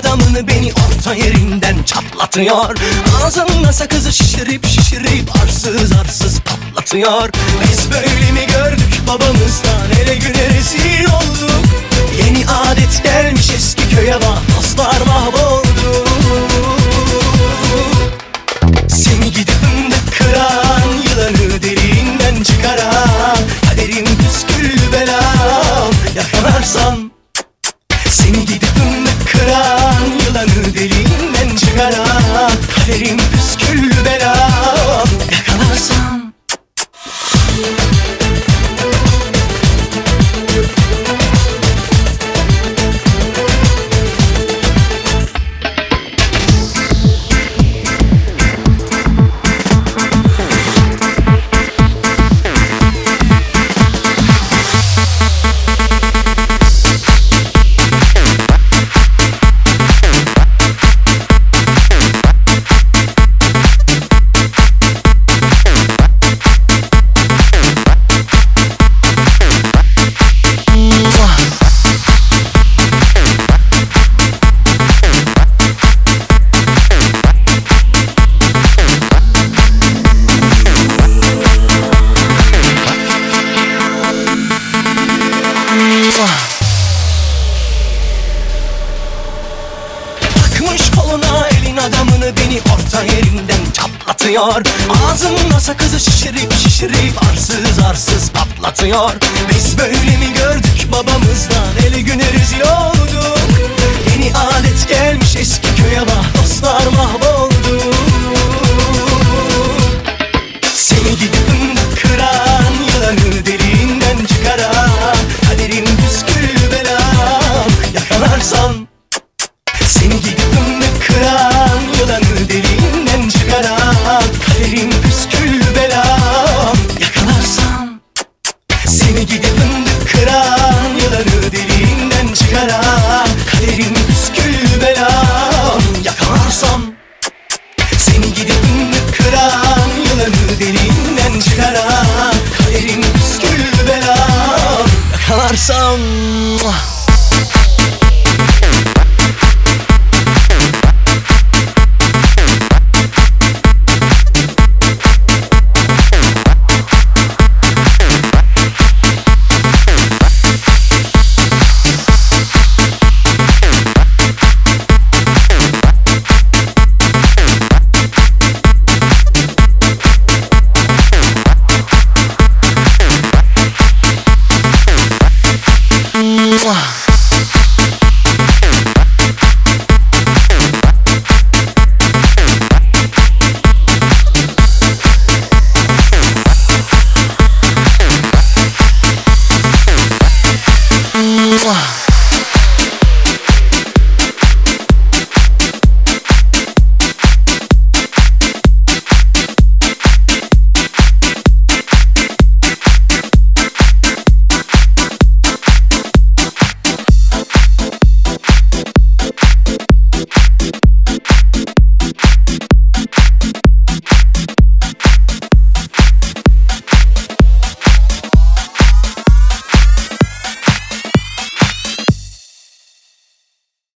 adamını beni orta yerinden çatlatıyor. Ağzında sakızı şişirip arsız arsız patlatıyor. Biz böyle mi gördük babamızdan, ele güne rezil olduk. Yeni adet gelmiş eski köye bak, dostlar mahvoldu. Seni gidip fındık kıran, yılanı deliğinden çıkaran, kaderim püsküllü belam yakalarsam. Seni gidip fındık kıran, yılanı deliğinden çıkaran, kaderim püsküllü belam yakalarsam. Takmış koluna elin adamını beni orta yerinden çatlatıyor. Ağzında sakızı şişirip arsız arsız patlatıyor. Biz böyle mi gördük babamızdan, ele güne rezil olduk. Yeni adet gelmiş eski köye bak, dostlar mahvoldu. Seni gidip fındık kıran, yılanı deliğinden çıkaran, kaderim püsküllü belam yakalarsam. Seni gidip fındık kıran, yılanı deliğinden çıkaran, kaderim püsküllü belam yakalarsam. Seni gidip fındık kıran, yılanı deliğinden çıkaran, kaderim püsküllü belam yakalarsam. Seni gidip fındık kıran, yılanı deliğinden çıkaran, kaderim püsküllü belam yakalarsam. Wow.